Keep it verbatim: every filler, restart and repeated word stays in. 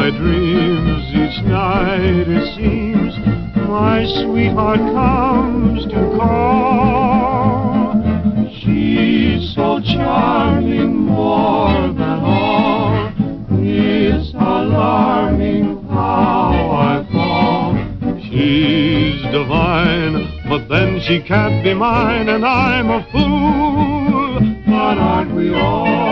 my dreams each night it seems my sweetheart comes to call. She's so charming, more than all. It's alarming how I fall. She's divine, but then she can't be mine, and I'm a fool. But aren't we all?